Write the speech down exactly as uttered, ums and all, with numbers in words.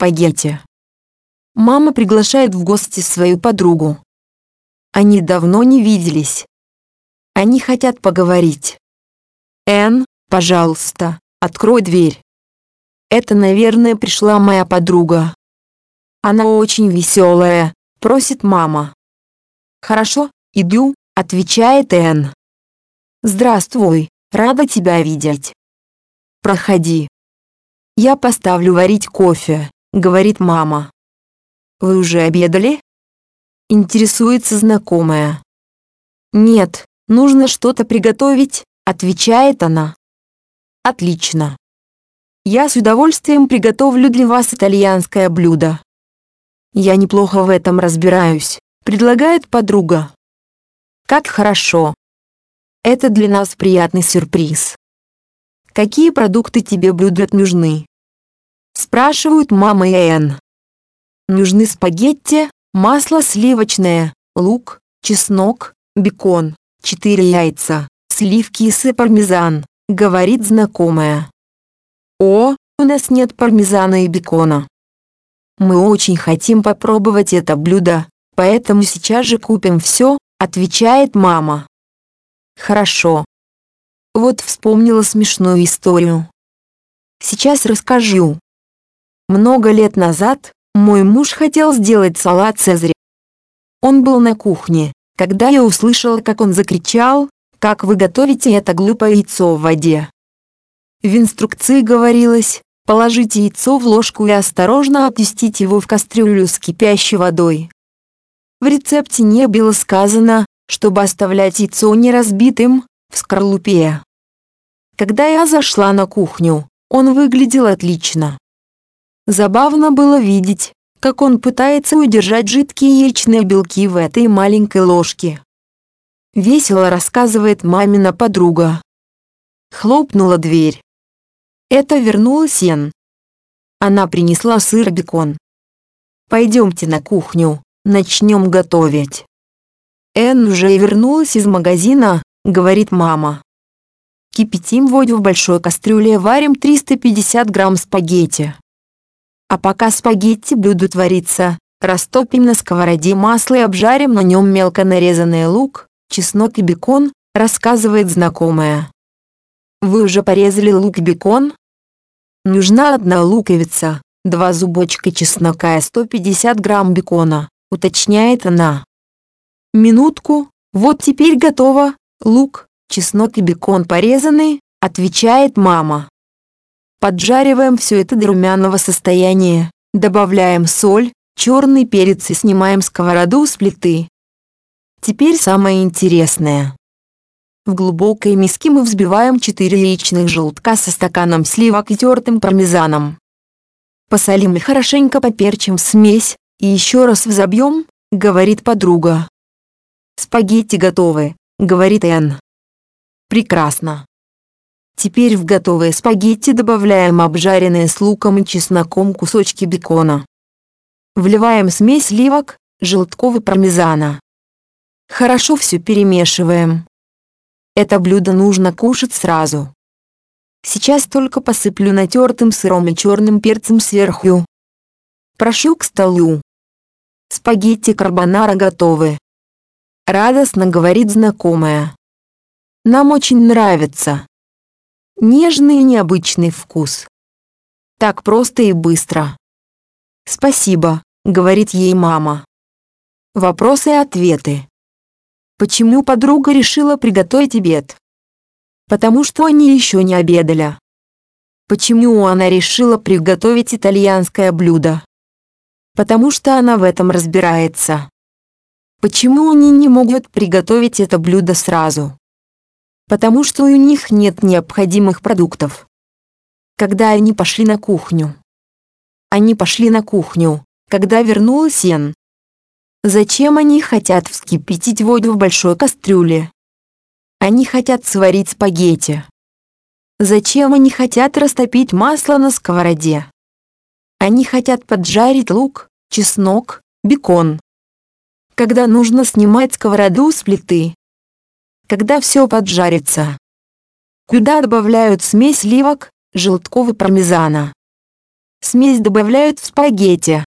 спагетти. Мама приглашает в гости свою подругу. Они давно не виделись. Они хотят поговорить. «Энн, пожалуйста, открой дверь. Это, наверное, пришла моя подруга. Она очень веселая», — просит мама. «Хорошо, иду», — отвечает Энн. «Здравствуй, рада тебя видеть. Проходи. Я поставлю варить кофе», — говорит мама. «Вы уже обедали?» — интересуется знакомая. «Нет, нужно что-то приготовить», — отвечает она. «Отлично. Я с удовольствием приготовлю для вас итальянское блюдо». «Я неплохо в этом разбираюсь», — предлагает подруга. «Как хорошо. Это для нас приятный сюрприз. Какие продукты тебе будут нужны?» Спрашивают мама и Энн. «Нужны спагетти, масло сливочное, лук, чеснок, бекон, четыре яйца, сливки и сыр пармезан», — говорит знакомая. «О, у нас нет пармезана и бекона. Мы очень хотим попробовать это блюдо, поэтому сейчас же купим все», — отвечает мама. «Хорошо. Вот вспомнила смешную историю. Сейчас расскажу. Много лет назад мой муж хотел сделать салат «Цезарь». Он был на кухне, когда я услышала, как он закричал: «Как вы готовите это глупое яйцо в воде?» В инструкции говорилось: положите яйцо в ложку и осторожно опустите его в кастрюлю с кипящей водой. В рецепте не было сказано, чтобы оставлять яйцо неразбитым, в скорлупе. Когда я зашла на кухню, он выглядел отлично. Забавно было видеть, как он пытается удержать жидкие яичные белки в этой маленькой ложке. Весело рассказывает мамина подруга. Хлопнула дверь. Это вернулась Энн. Она принесла сыр и бекон. «Пойдемте на кухню, начнем готовить». «Энн уже вернулась из магазина», — говорит мама. «Кипятим воду в большой кастрюле, варим триста пятьдесят грамм спагетти. А пока спагетти будут вариться, растопим на сковороде масло и обжарим на нем мелко нарезанный лук, чеснок и бекон», — рассказывает знакомая. «Вы уже порезали лук и бекон?» «Нужна одна луковица, два зубочка чеснока и сто пятьдесят грамм бекона», — уточняет она. «Минутку, вот теперь готово, лук, чеснок и бекон порезаны», — отвечает мама. Поджариваем все это до румяного состояния, добавляем соль, черный перец и снимаем сковороду с плиты. Теперь самое интересное. В глубокой миске мы взбиваем четыре яичных желтка со стаканом сливок и тертым пармезаном. Посолим и хорошенько поперчим смесь, и еще раз взобьем, говорит подруга. «Спагетти готовы», говорит Энн. «Прекрасно. Теперь в готовые спагетти добавляем обжаренные с луком и чесноком кусочки бекона. Вливаем смесь сливок, желтков и пармезана. Хорошо все перемешиваем. Это блюдо нужно кушать сразу. Сейчас только посыплю натертым сыром и черным перцем сверху. Прошу к столу. Спагетти карбонара готовы», — радостно говорит знакомая. «Нам очень нравится. Нежный и необычный вкус. Так просто и быстро». «Спасибо», — говорит ей мама. Вопросы и ответы. Почему подруга решила приготовить обед? Потому что они еще не обедали. Почему она решила приготовить итальянское блюдо? Потому что она в этом разбирается. Почему они не могут приготовить это блюдо сразу? Потому что у них нет необходимых продуктов. Когда они пошли на кухню? Они пошли на кухню, когда вернулась Энн. Зачем они хотят вскипятить воду в большой кастрюле? Они хотят сварить спагетти. Зачем они хотят растопить масло на сковороде? Они хотят поджарить лук, чеснок, бекон. Когда нужно снимать сковороду с плиты? Когда все поджарится? Куда добавляют смесь сливок, желтков и пармезана? Смесь добавляют в спагетти.